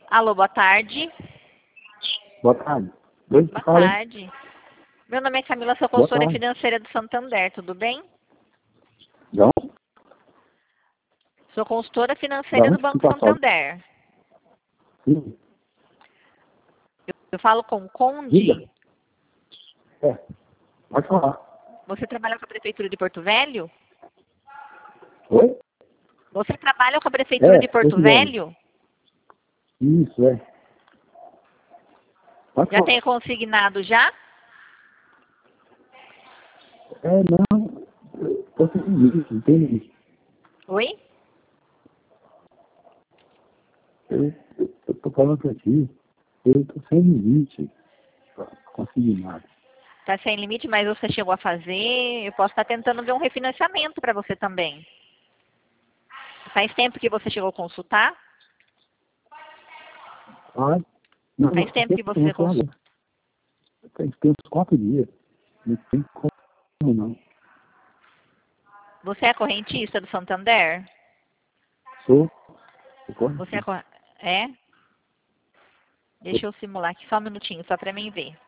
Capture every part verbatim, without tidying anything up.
Alô, boa tarde. Boa tarde. Oi, Boa fala. tarde. Meu nome é Camila, sou Boa consultora tarde. financeira do Santander, tudo bem? João? Sou consultora Da financeira do onde que Banco passou? Santander. Sim. Eu, eu falo com o Diga. Conde. É. Pode falar. Você trabalha com a Prefeitura de Porto Velho? Oi? Você trabalha com a Prefeitura É, de Porto Porto Velho. Velho? Isso, é. Pode Já falar. tem consignado já? É, não. Eu tô sem limite, não tem limite. Oi? Eu, eu, eu tô falando pra ti. Eu tô sem limite. Pra conseguir nada. Está sem limite, mas você chegou a fazer. Eu posso estar tentando ver um refinanciamento para você também. Faz tempo que você chegou a consultar? Ah, não, Faz não. tempo que você Não, consultou. tem, tem uns quatro dias. Não tem como não. Você é correntista do Santander? Sou. Sou Você é corretivo. cor... É? Deixa eu simular aqui só um minutinho, só para mim ver.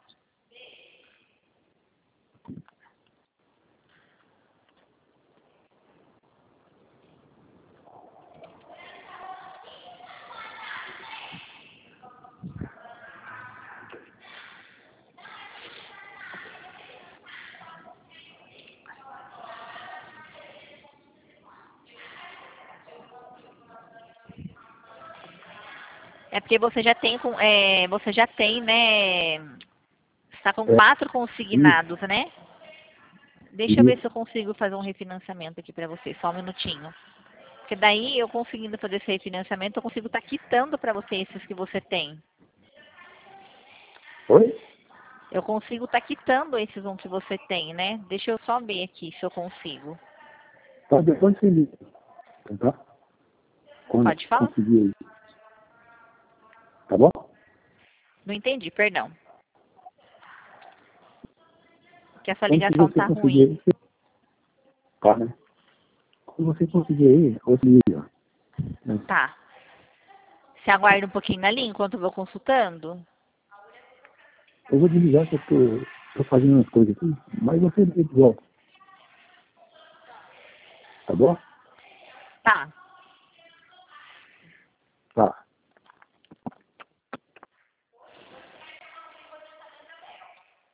É porque você já tem, com- é, você já tem, né? Está com É, quatro isso, consignados, né? Deixa eu ver se eu isso. consigo fazer um refinanciamento aqui para você, só um minutinho. Porque daí eu conseguindo fazer esse refinanciamento, eu consigo estar quitando para você esses que você tem. Oi? Eu consigo estar quitando esses um que você tem, né? Deixa eu só ver aqui se eu consigo. Tá, depois você liga. Tá? Quando Pode falar? conseguir aí. Tá bom? Não entendi, perdão. Que essa Quando ligação você tá conseguir aí, ruim. você tá, né? Quando você conseguir aí, você liga. Né? Tá. Você aguarda um pouquinho na linha enquanto eu vou consultando? Eu vou desligar que eu tô, tô fazendo umas coisas aqui, mas você liga de volta. Tá bom? Tá. Tá.